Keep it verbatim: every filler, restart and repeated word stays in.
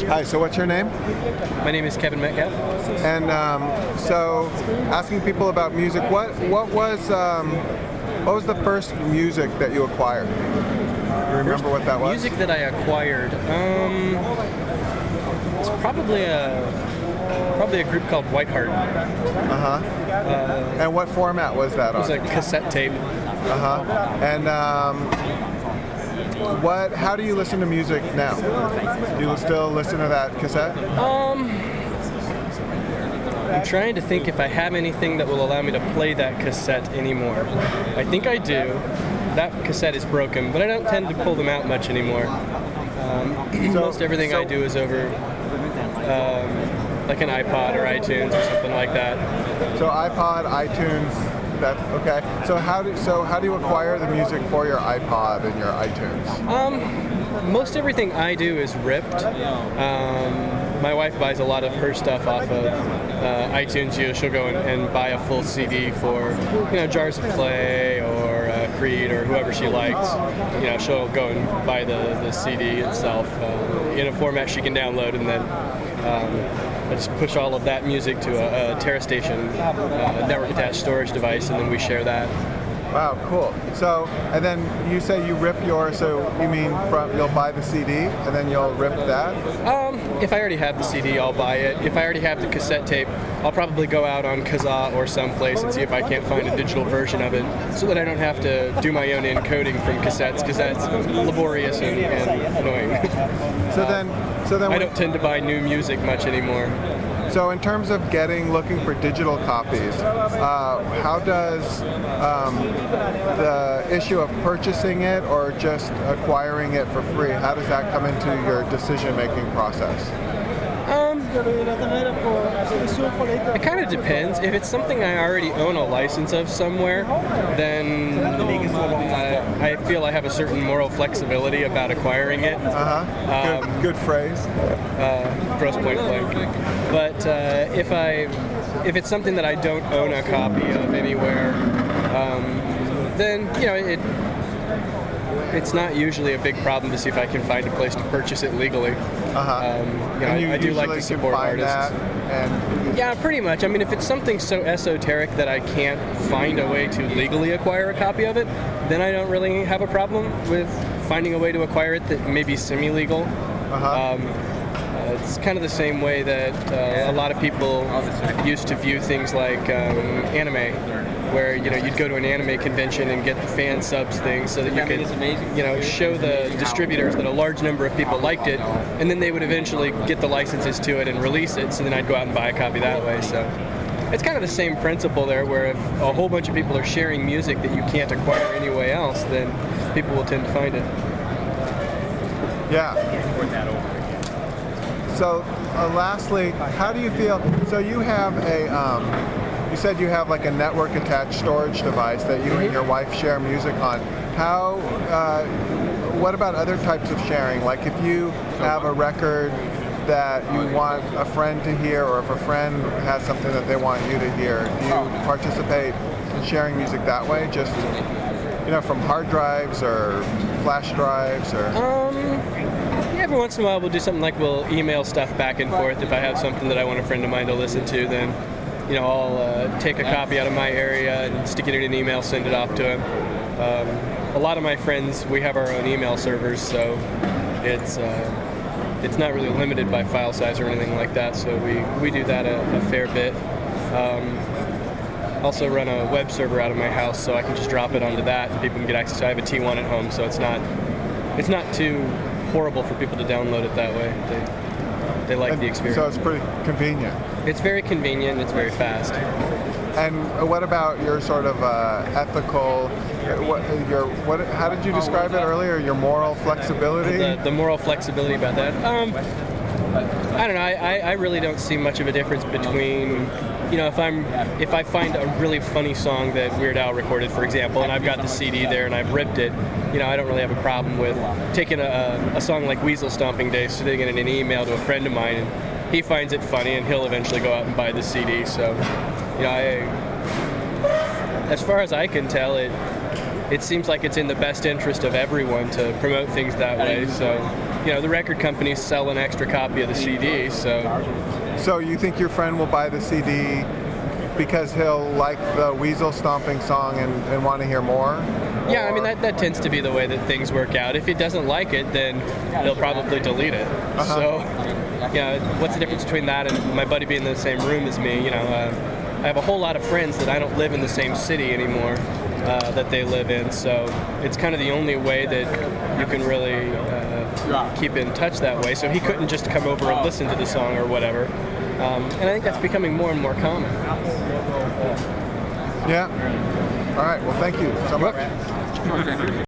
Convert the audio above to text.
Hi, so what's your name? My name is Kevin Metcalf. And um, so, asking people about music, what what was um, what was the first music that you acquired? You remember what that was? Music that I acquired, um, it's probably a probably a group called Whiteheart. Uh-huh. Uh And what format was that It was on? a cassette tape. Uh-huh. And um, what? How do you listen to music now? Do you still listen to that cassette? Um, I'm trying to think if I have anything that will allow me to play that cassette anymore. I think I do. That cassette is broken, but I don't tend to pull them out much anymore. Um, So- most everything so- I do is over um, like an iPod or iTunes or something like that. So iPod, iTunes. That okay. So how do so how do you acquire the music for your iPod and your iTunes? Um, most everything I do is ripped. Um, my wife buys a lot of her stuff off of uh, iTunes. You know, she'll go and, and buy a full C D for, you know, Jars of Clay or uh, Creed or whoever she likes. You know, she'll go and buy the, the C D itself uh, in a format she can download, and then um, I just push all of that music to a, a TerraStation uh, network attached storage device, and then we share that. Wow, cool. So, and then you say you rip yours, so you mean from, you'll buy the C D and then you'll rip that? Um, if I already have the C D, I'll buy it. If I already have the cassette tape, I'll probably go out on Kazaa or someplace and see if I can't find a digital version of it, so that I don't have to do my own encoding from cassettes, because that's laborious and, and annoying. So then, so then, I when- don't tend to buy new music much anymore. so in terms of getting, looking for digital copies, uh, how does um, the issue of purchasing it or just acquiring it for free, how does that come into your decision-making process? Um, it kind of depends. If it's something I already own a license of somewhere, then I, I feel I have a certain moral flexibility about acquiring it. Uh-huh. Good, Um, good phrase. Uh, gross point blank. But uh, if I, if it's something that I don't own a copy of anywhere, um, then you know it. It's not usually a big problem to see if I can find a place to purchase it legally. Uh-huh. Um, you know, And you I, I do like usually to can support find artists. that and Yeah, pretty much. I mean, if it's something so esoteric that I can't find a way to legally acquire a copy of it, then I don't really have a problem with finding a way to acquire it that may be semi-legal. uh-huh. Um, uh, it's kind of the same way that uh, a lot of people used to view things like um, anime, where you know you'd go to an anime convention and get the fan subs thing, so that you could you know show the distributors that a large number of people liked it, and then they would eventually get the licenses to it and release it. So then I'd go out and buy a copy that way. So it's kind of the same principle there, where if a whole bunch of people are sharing music that you can't acquire anywhere else, then people will tend to find it. Yeah. So, uh, lastly, how do you feel? So you have a, um, you said you have like a network-attached storage device that you and your wife share music on. How? Uh, what about other types of sharing? Like if you have a record that you want a friend to hear, or if a friend has something that they want you to hear, do you participate in sharing music that way? Just you know, from hard drives or flash drives, or? Um, every once in a while we'll do something like we'll email stuff back and forth. If I have something that I want a friend of mine to listen to, then you know I'll uh, take a copy out of my area and stick it in an email, send it off to him. Um, a lot of my friends, we have our own email servers, so it's uh, it's not really limited by file size or anything like that. So we, we do that a, a fair bit. Um, also run a web server out of my house, so I can just drop it onto that and people can get access to it. I have a T one at home, so it's not it's not too horrible for people to download it that way. They, they like And the experience. So it's pretty convenient. It's very convenient, it's very fast. And what about your sort of uh, ethical, what, your, what, how did you describe it earlier, your moral flexibility? The, the moral flexibility about that. Um, I don't know, I, I, I really don't see much of a difference between, you know, if I'm if I find a really funny song that Weird Al recorded, for example, and I've got the C D there and I've ripped it, you know, I don't really have a problem with taking a, a song like Weasel Stomping Day, sending it in an email to a friend of mine, and he finds it funny and he'll eventually go out and buy the C D. So, you know, I, as far as I can tell, it it seems like it's in the best interest of everyone to promote things that way. So you know, the record companies sell an extra copy of the C D, so. So you think your friend will buy the C D because he'll like the Weasel Stomping song and, and want to hear more? Yeah, I mean, that, that tends to be the way that things work out. If he doesn't like it, then he'll probably delete it. Uh-huh. So, yeah, what's the difference between that and my buddy being in the same room as me? You know, uh, I have a whole lot of friends that I don't live in the same city anymore uh, that they live in, so it's kind of the only way that you can really uh, keep in touch that way. So he couldn't just come over and listen to the song or whatever. Um, and I think that's becoming more and more common. Yeah. All right. Well, thank you so much.